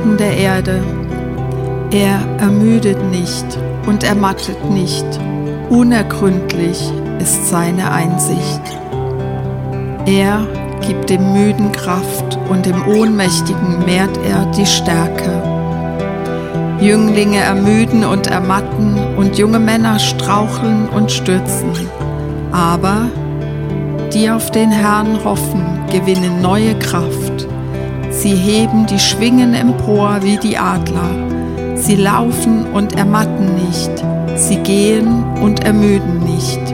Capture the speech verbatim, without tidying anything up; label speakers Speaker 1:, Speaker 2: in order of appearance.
Speaker 1: Boden der Erde. Er ermüdet nicht und ermattet nicht. Unergründlich ist seine Einsicht. Er gibt dem Müden Kraft und dem Ohnmächtigen mehrt er die Stärke. Jünglinge ermüden und ermatten und junge Männer straucheln und stürzen. Aber die auf den Herrn hoffen, gewinnen neue Kraft. Sie heben die Schwingen empor wie die Adler. Sie laufen und ermatten nicht. Sie gehen und ermüden nicht.